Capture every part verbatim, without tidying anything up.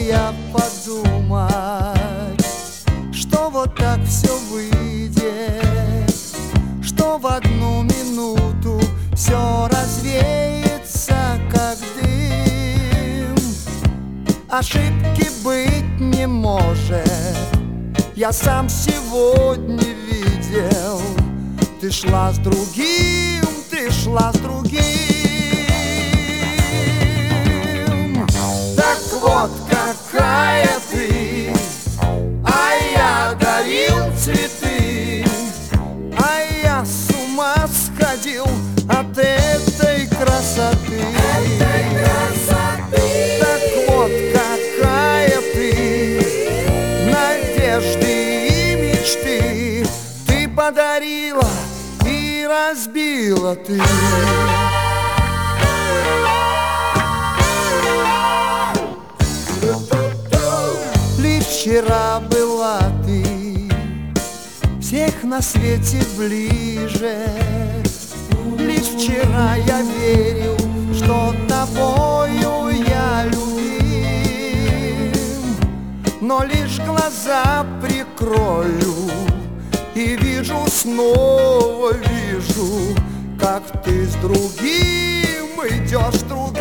я подумать, что вот так все выйдет, что в одну минуту все развеется, как дым. Ошибки быть не может, я сам сегодня видел. Ты шла с другим, ты шла с другим. Так вот какая ты, а я дарил цветы, а я с ума сходил от этой красоты. Этой красоты. Так вот какая ты, надежды и мечты ты подарила и разбила ты. Лишь вчера была ты всех на свете ближе. Лишь вчера я верил, что тобою я любим. Но лишь глаза прикрою и вижу, снова вижу, как ты с другим идешь, с другим.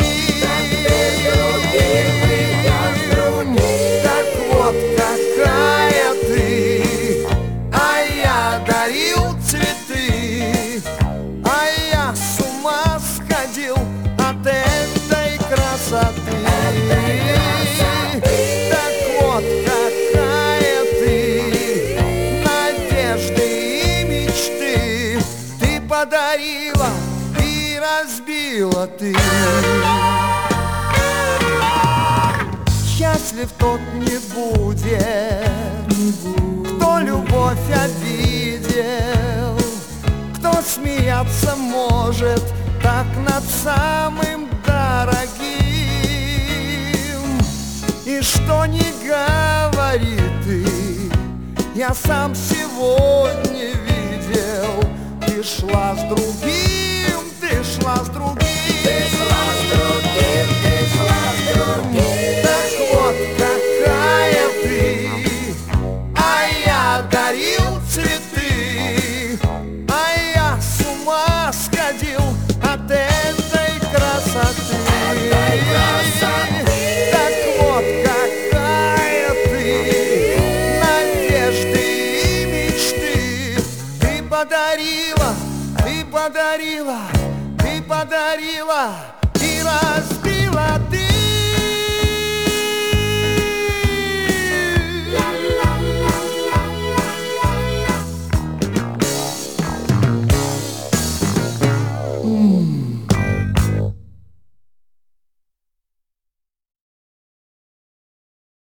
Так вот какая ты, а я дарил цветы, а я с ума сходил от этой красоты. Так вот какая ты, надежды и мечты ты подарила и разбила ты. Счастлив тот не будет, кто любовь обидел, кто смеяться может так над самым дорогим. И что не говори ты, я сам сегодня видел. Ты шла с другим, ты шла с другим. Ты шла с другим, ты шла с другим. Так вот какая ты, а я дарил цветы, а я с ума сходил от этой красоты. Так вот какая ты, надежды и мечты ты подарила, ты подарила, ты подарила и разбила ты.